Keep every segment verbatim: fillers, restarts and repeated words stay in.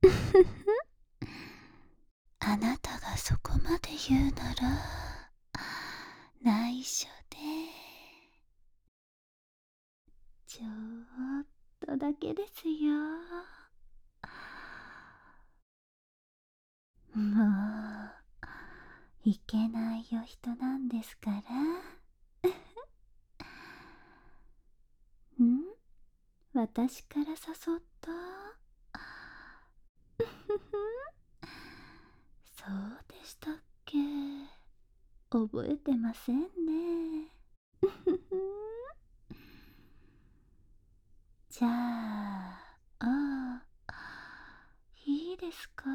あなたがそこまで言うなら内緒でちょっとだけですよ。もういけないお人なんですから。ん、私から誘った？そうでしたっけ？覚えてませんね。じゃあ、ああ、いいですか？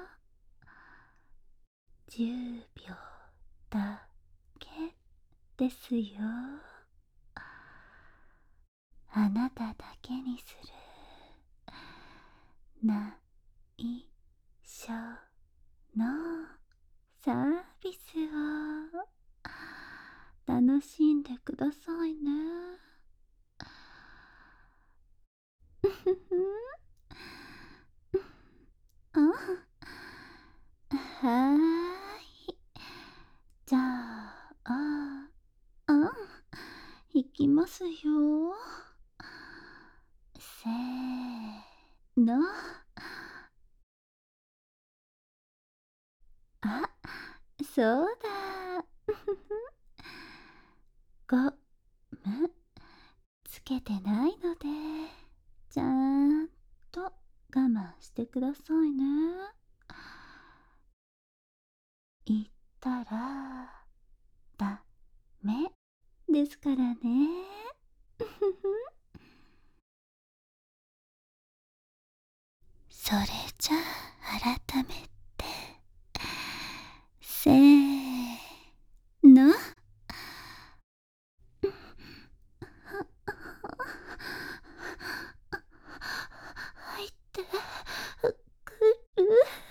じゅうびょうだけですよ。あなただけにする内緒のサービスを楽しんでくださいね。あ、はーい。じゃあ、あ、あ、いきますよ。せーの。あ、そうだ。ゴムつけてないので、ちゃんと我慢してくださいね。言ったらダメですからね。それじゃあ改めて、せーの。入ってくる。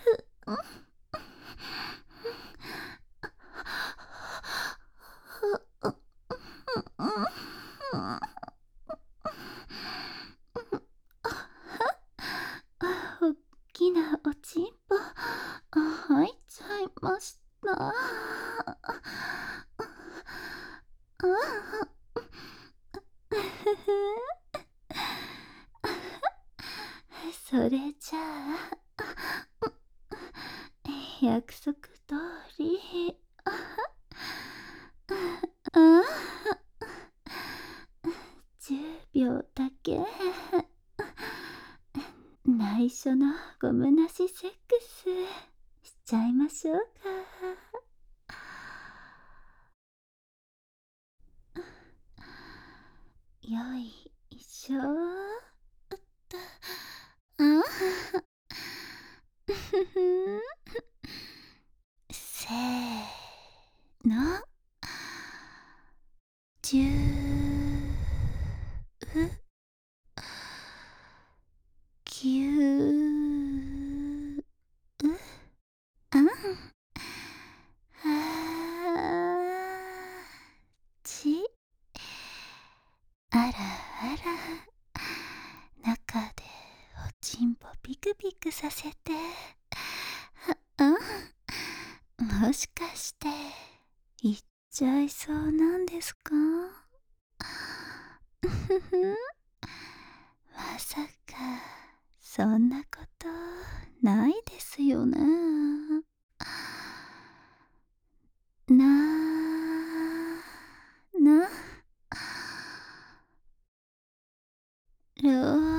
おっきなおちんぽ入っちゃいました。それじゃあ約束通り、あじゅうびょうだけ内緒のゴムなしセックスしちゃいましょうか。よいしょっと。あふふん。せーの。じゅうきゅうあんはちあらあら、中でおちんぽピクピクさせて、あもしかして行っちゃいそうなんですか？ふふまさかそんなことないですよね。ななろ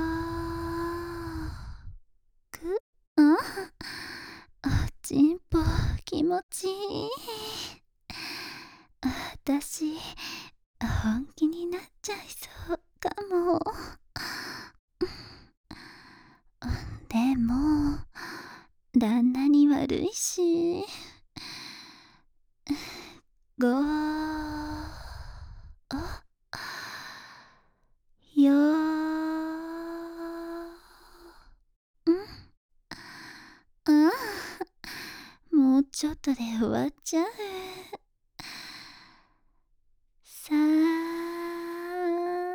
くあおちんぽ気持ちいい。私本気になっちゃいそうかも。でも旦那に悪いし、ごよあもうちょっとで終わっちゃう。さ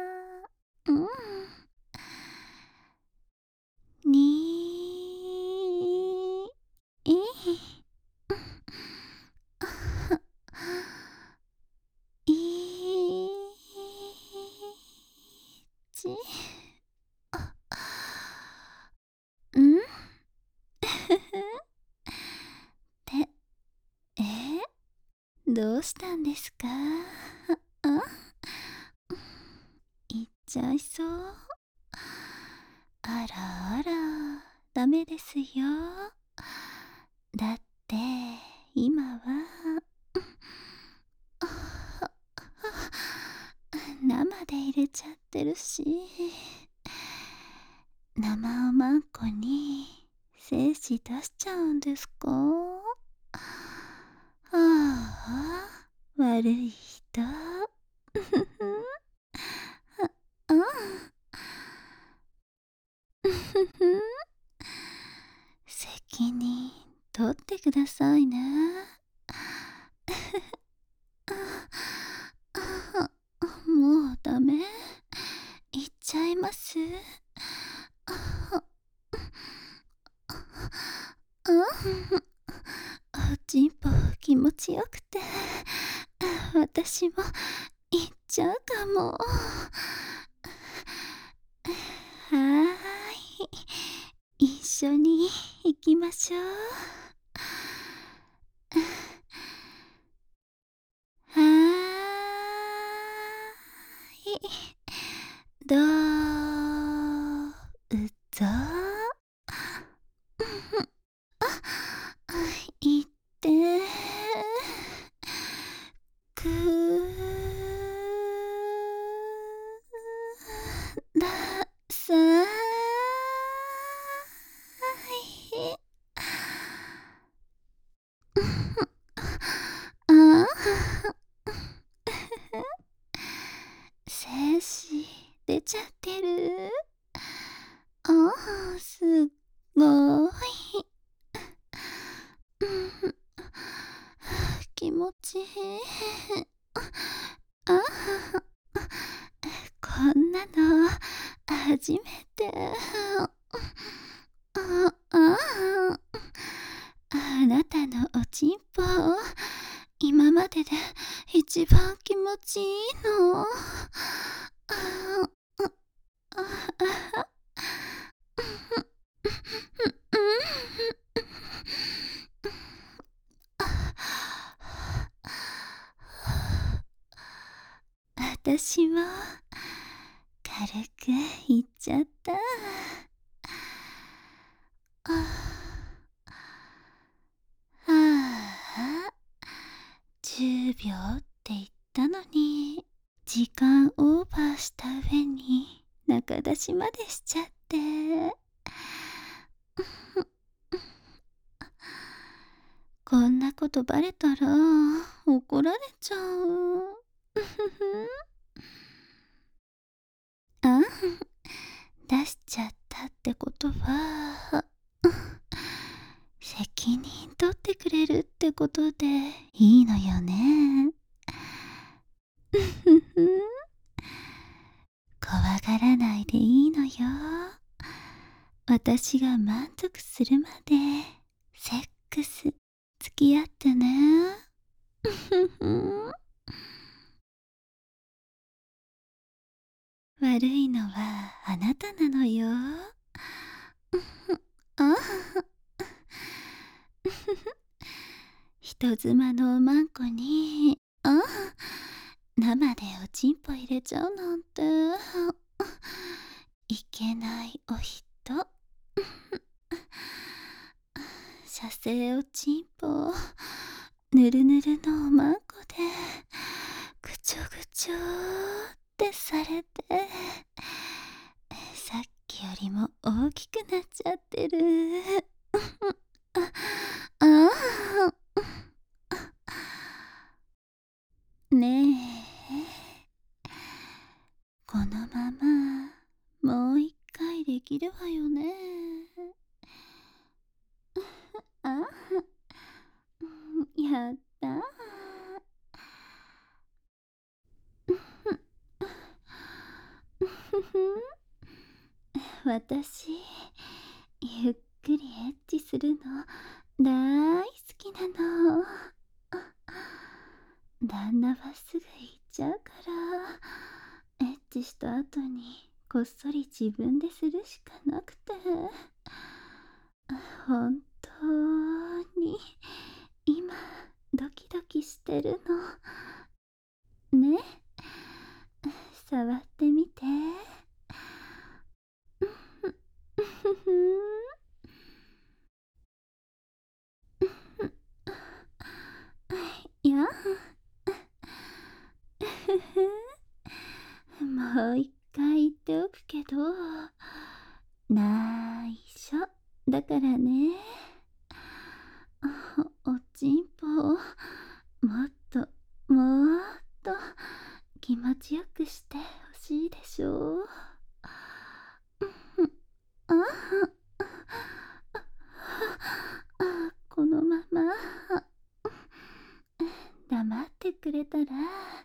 あ、うん、にどうしたんですか？あ、行っちゃいそう。あらあら、ダメですよ。だって今は生で入れちゃってるし、生おまんこに精子出しちゃうんですか？ああ、悪い人。あ、責任取ってくださいね。もうダメ？行っちゃいます？あ、おちんぽ気持ちよくて、私も行っちゃうかも。はーい、一緒に行きましょう。はーい、どうぞ。行ってください。あ、精子出ちゃってる。ああ、すっごい。気持ちいい。あ、こんなの初めて。ああ、あなたのおちんぽ今までで一番気持ちいいの。あああ、私も軽く言っちゃった。ああ、じゅうびょうって言ったのに、時間オーバーした上に中出しまでしちゃって。こんなことバレたら怒られちゃう。あ、出しちゃったってことは、責任取ってくれるってことでいいのよね。怖がらないでいいのよ。私が満足するまでセックス付き合ってね。悪いのはあなたなのよ。あ、人妻のおまんこに、あ、生でおちんぽ入れちゃうなんていけないお人。射精おちんぽぬるぬるのおまんこでぐちょぐちょってされて、さっきよりも大きくなっちゃってる。ああ、ねえ、このままもう一回できるわよね。あ、やった。私ゆっくりエッチするの大好きなの。旦那はすぐ行っちゃうから、エッチした後にこっそり自分でするしかなくて、本当に今ドキドキしてるのね。触ってみて。いやもう一回言っておくけど、内緒だからね。おちんぽをもっともっと気持ちよくしてほしいでしょ。ああ、このまま黙ってくれたら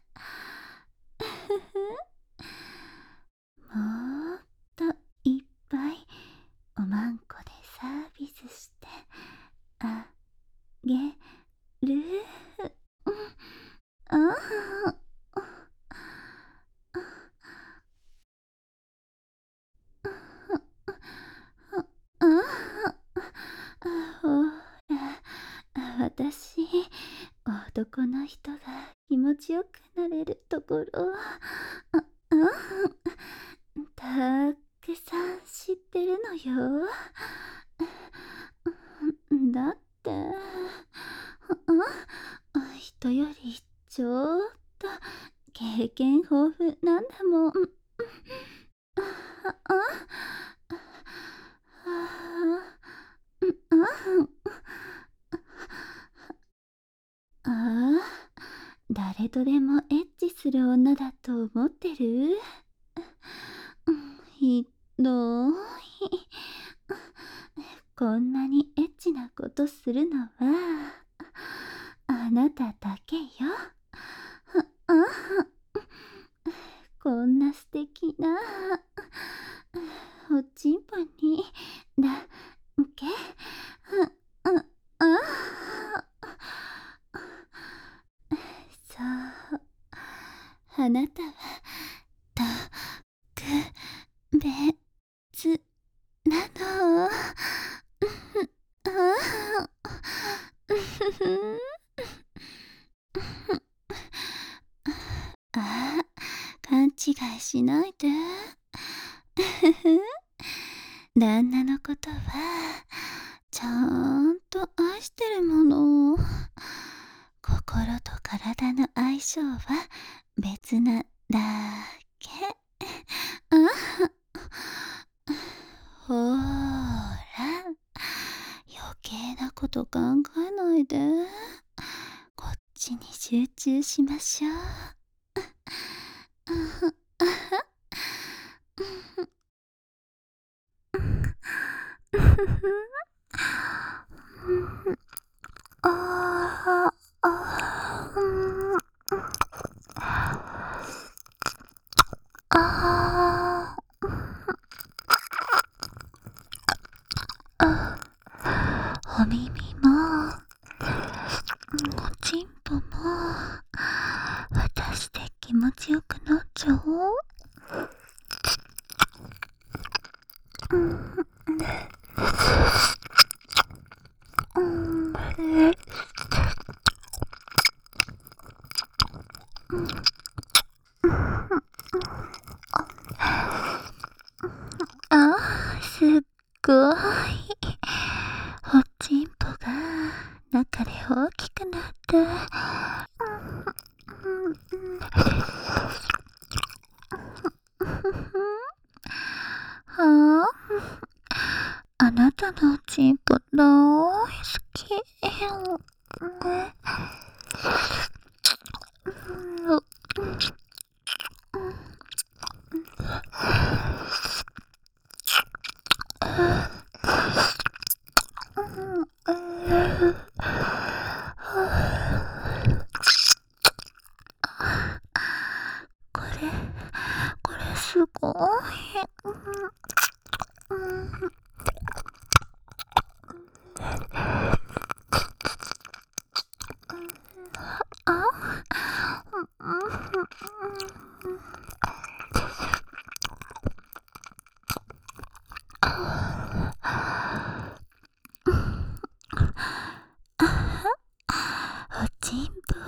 もっといっぱいおまんこでサービスしてあげる。ああああ、ほら、私、男の人が気持ちよくなれるところ、あ、あ、たくさん知ってるのよ。だって、あ、人よりちょっと経験豊富なんだもん。あ、あ、ああ、誰とでもエッチする女だと思ってる？ひどい。こんなにエッチなことするのはあなただけよ。あ、こんな素敵なおちんぽにだけ、あ、あ、そう、あなたは特別なの。あ、勘違いしないで。旦那のことはちゃんと愛してるもの。心と体の相性は別なだけ。あ、ほーら、余計なこと考えないで。こっちに集中しましょう。ああ、ああ、お耳もおちんぽも私で気持ちよくなっちゃおう。うん、うん、あ、すっごいおちんぽが中で大きくなって、ああ、あなたのおちんぽ大好き。ね、これこれすごい。おちんぽ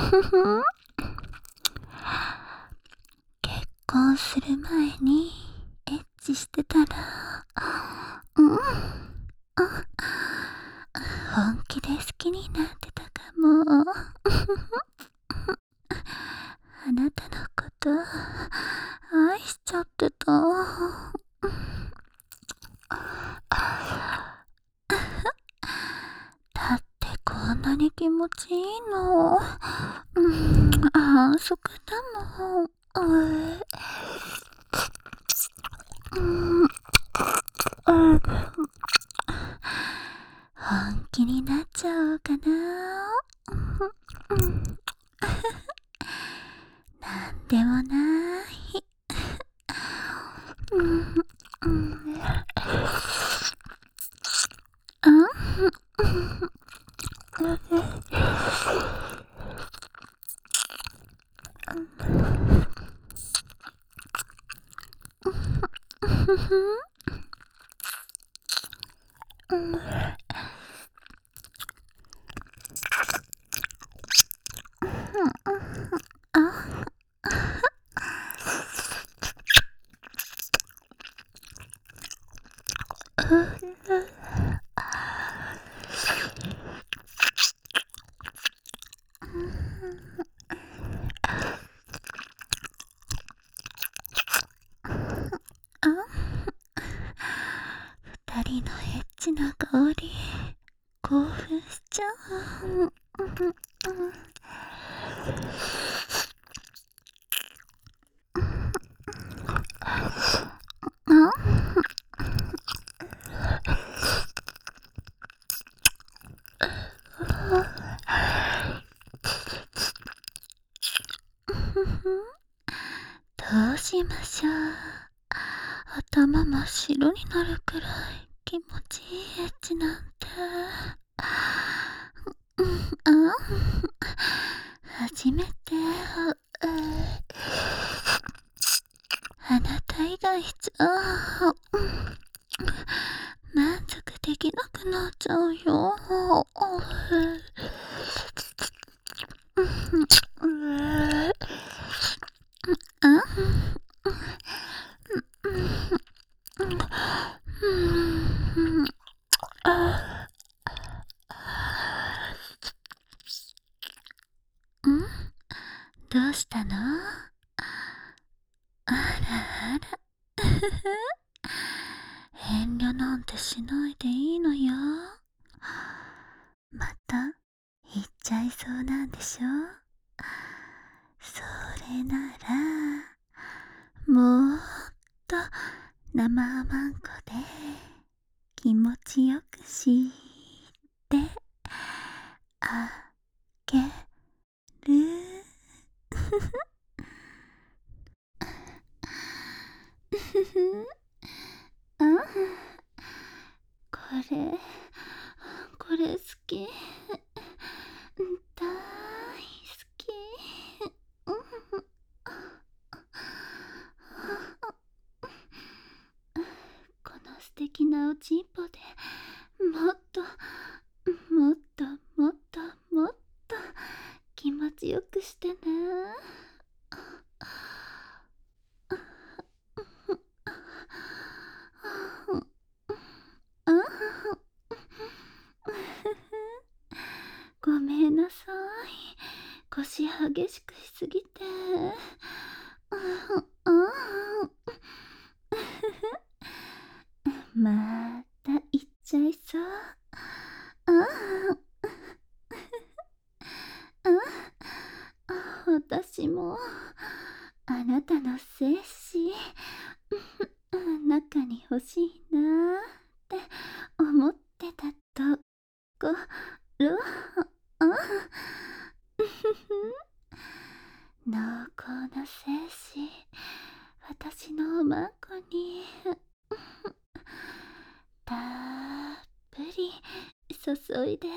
結婚する前にエッチしてたら、うん、本気で好きになってたかも。あなたのこと愛しちゃってた。だってこんなに気持ちいいの。うん、反則だもん。うん、うん、本気になっちゃおうかな。うん、なんでもない。うん、うん、あ、うん、あ、二人のエッチな香り興奮しちゃう。どうしましょう。頭真っ白になるくらい気持ちいいエッチなんて。あ、初めて。あなた以外じゃ満足できなくなっちゃうよ。どうしたの？あらあら。遠慮なんてしないでいいのよ。また言っちゃいそうなんでしょ。それならもっと生マンコで気持ちよくしてあげる。あ、これこれ好き、大好き。この素敵なおちんぽでもっともっともっともっと気持ちよくしてね。ごめんなさい、腰激しくしすぎて。また行っちゃいそう。私もあなたの精子中に欲しいなーって思ってたところ。濃厚な精子私のおまんこにたっぷり注いで。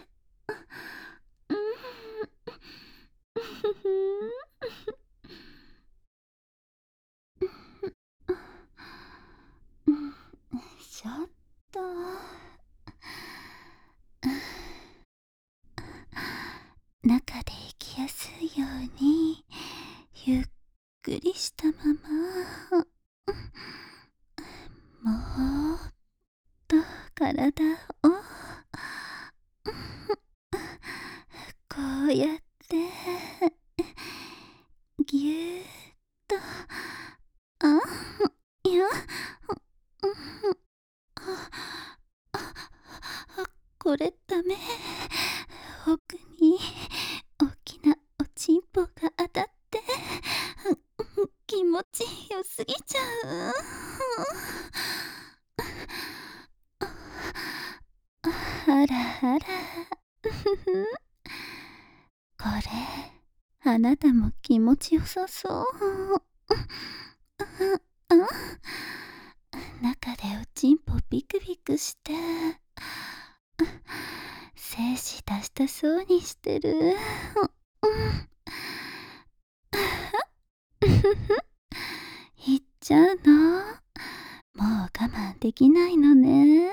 ちょっと中で息やすいようにゆっくりしたまま、もっと体をこうやってぎゅーっと、あいやこれダメ。奥に大きなおちんぽが当たって気持ちよすぎちゃう。あらあらこれあなたも気持ちよさそう。中でおちんぽビクビクして精子出したそうにしてる。いっちゃうの？もう我慢できないのね。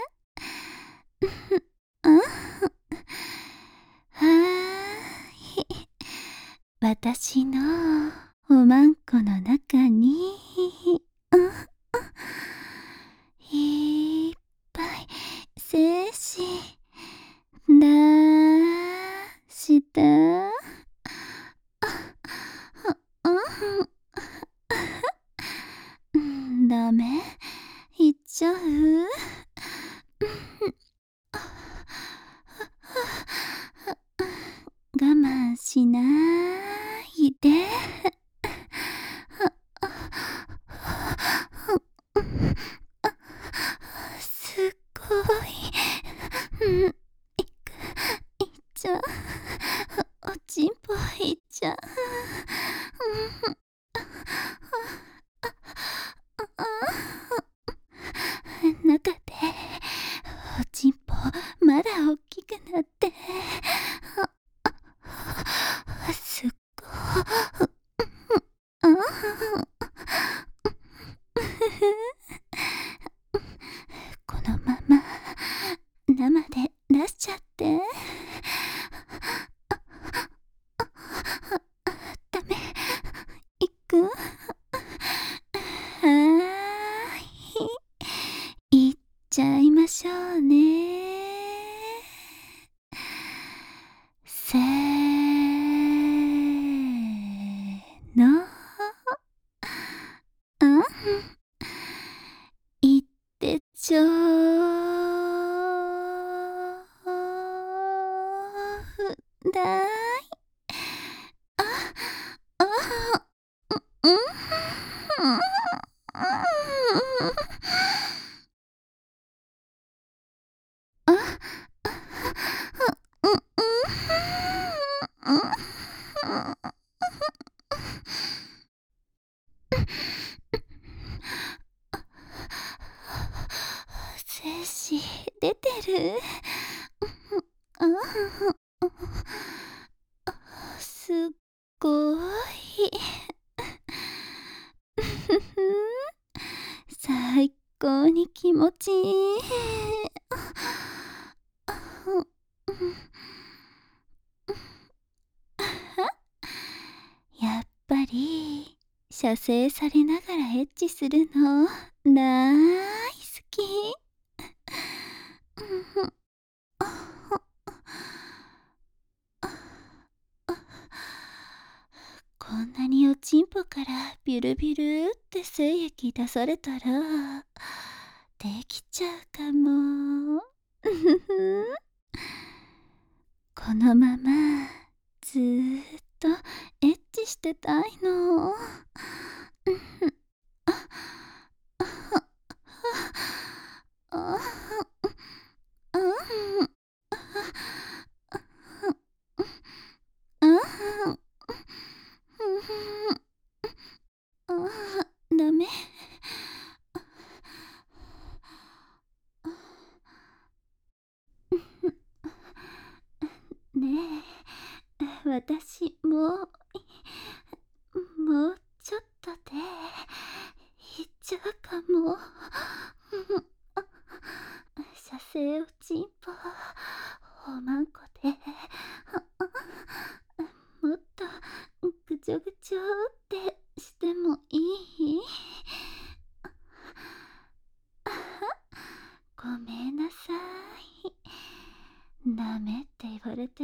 あはーい。私のおまんこの中にいっぱい精子出した。ダメ、いっちゃう？我慢しないで。すっごい、うん、いっちゃう。おちんぽいっちゃう。中でおちんぽまだ大きくなってすっごい。このまま生で出しちゃって。ダメ、いく？はーい、いっちゃいましょうね。せーの。あん、いってちょうだい。ああうんうんあうんうん精子出てる。すっごい。最高に気持ちいい。やっぱり射精されながらエッチするの大好き。こんなにおちんぽからビュルビュルって精液出されたらできちゃうかも。このままずーっとエッチしてたいの。あダメ。ねえ、私もうもうちょっとでいっちゃうかも。射精おちんぽおまんこでもっと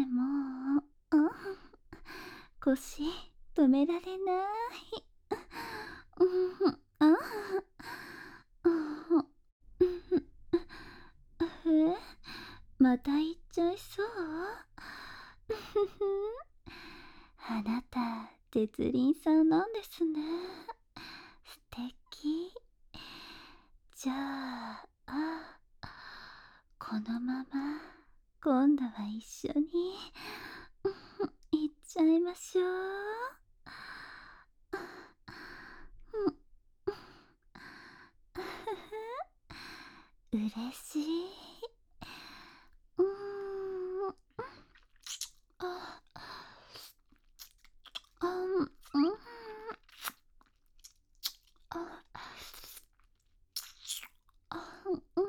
でも、うん、腰止められない。うん、ああ、うん、え、また行っちゃいそう。あなた鉄輪さんなんですね。素敵。じゃあ、あ、このまま今度は一緒に行っちゃいましょう。うれしい。うーん、あ、あ、うん、あ、あ、うん、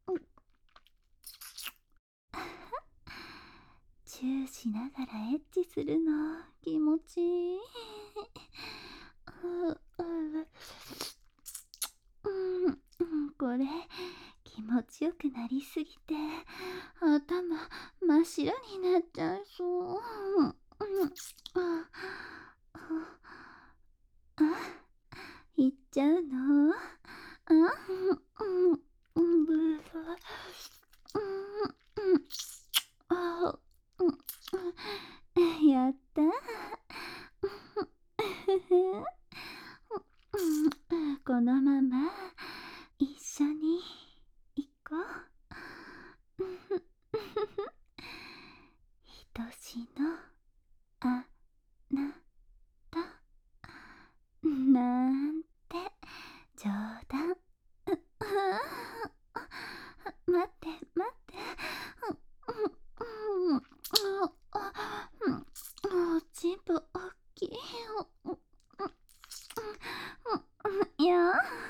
チューしながらエッチするの気持ちいい。う、う、うん、これ気持ちよくなりすぎて頭真っ白になっちゃいそう。うん、あ、あ、いっちゃうの？あ、うん、うん、ブー、うん、うん、あ、うん、やった。このまま一緒に行こう。愛しのあなたなんて冗談。待って待って。うん、おちんぽおっきいよ。いや、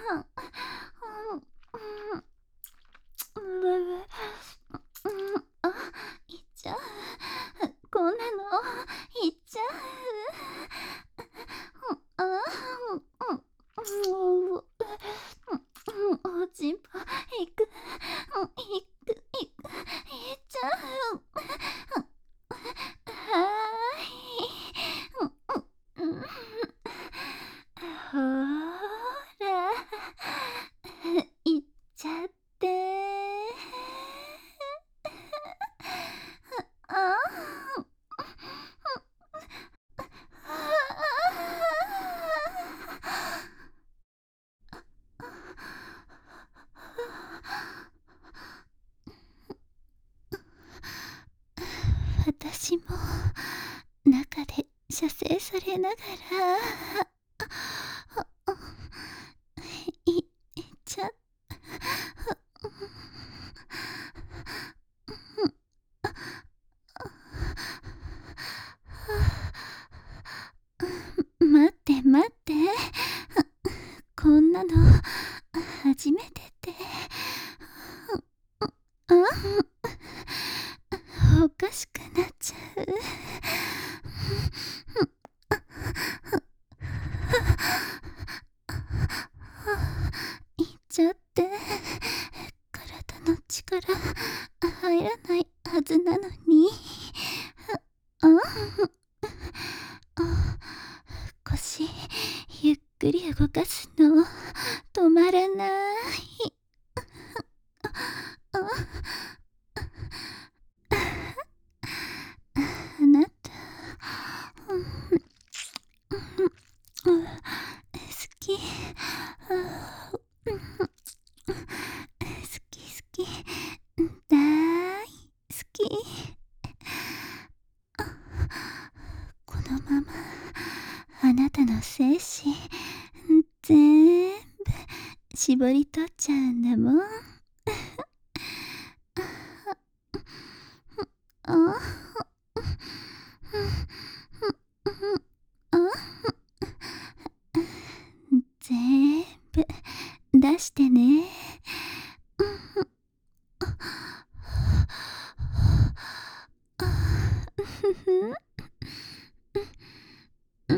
あ、いっちゃう。こんなのいっちゃう。あ、うん、うん、おちんぽいく、いく、いく、いっちゃう。はーい。ほら、いっちゃって。あ私も中で射精されながらいっちゃっ待って待って、こんなの初めてで、あ、おかしくなっちゃう。いっちゃって体の力入らないはずなのに。あ、あ、腰ゆっくり動かすの止まらない。あ、あなた、うん、好き、あ、好き好き、大好き。このままあなたの精子全部絞り取っちゃうんだもん。あ、あ、全部出してね。うん、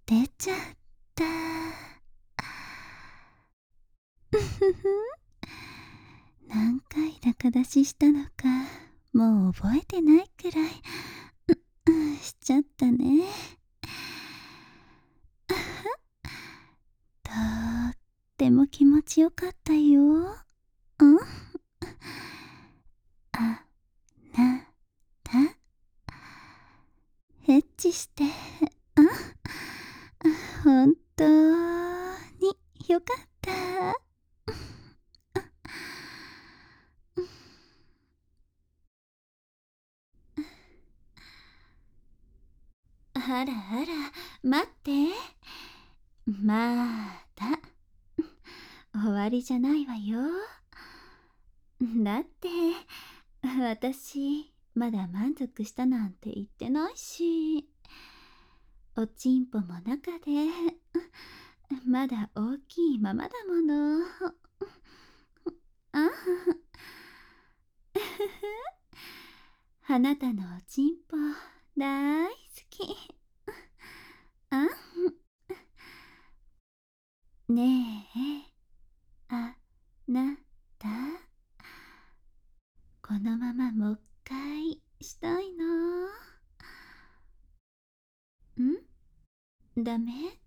出ちゃった。ふふふ。何回仲出ししたのかもう覚えてないくらい、う、うん、しちゃったね。とっても気持ちよかったよ。うん、あなたエッチしてあ本当によかった。あらあら、待って。まだ終わりじゃないわよ。だって私まだ満足したなんて言ってないし、おちんぽも中でまだ大きいままだもの。ああなたのおちんぽ大好き。あねえ、あなた、このままもう一回したいな。んダメ？